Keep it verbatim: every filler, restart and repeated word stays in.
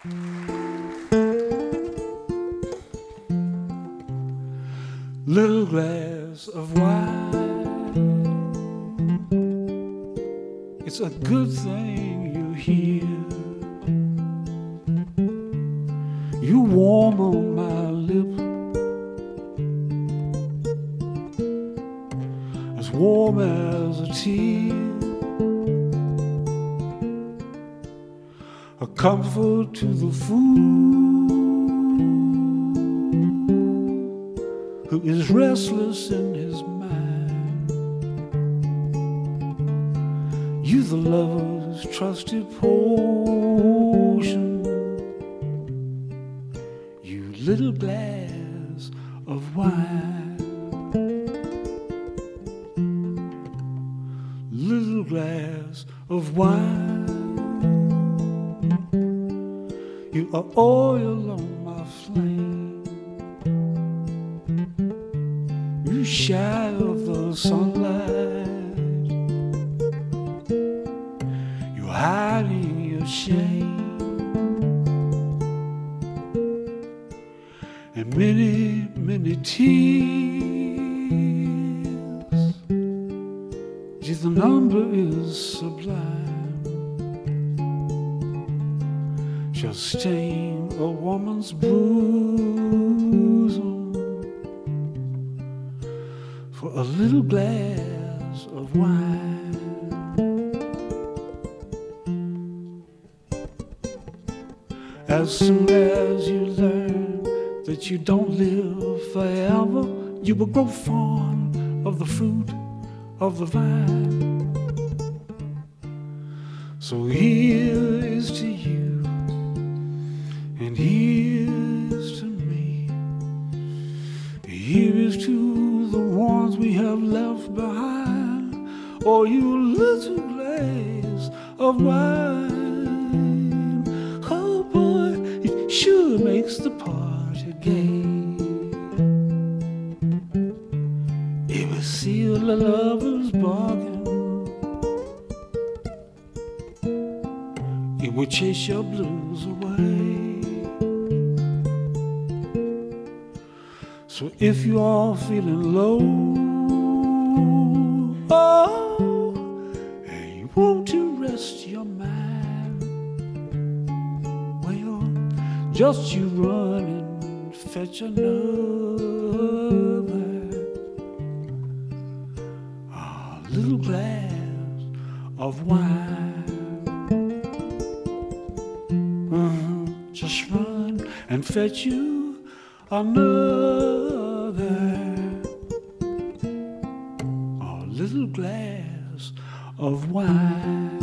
Little glass of wine, it's a good thing you're here. You warm on my lip, as warm as a tear, a comfort to the fool who is restless in his mind. You the lover's trusted potion, you little glass of wine. Little glass of wine, you are oil on my flame. You shy of the sunlight, you're hiding your shame, and many, many tears. Just the number is sublime, shall stain a woman's bosom for a little glass of wine. As soon as you learn that you don't live forever, you will grow fond of the fruit of the vine. So here is to you, and here is to me. Here is to the ones we have left behind. Oh, you little glass of wine. Oh boy, it sure makes the party gay. It will seal the lover's bargain. It will chase your blues away. So if you are feeling low, oh, and you want to rest your mind, well, just you run and fetch another a little glass of wine. Uh-huh. Just run and fetch you another a little glass of wine.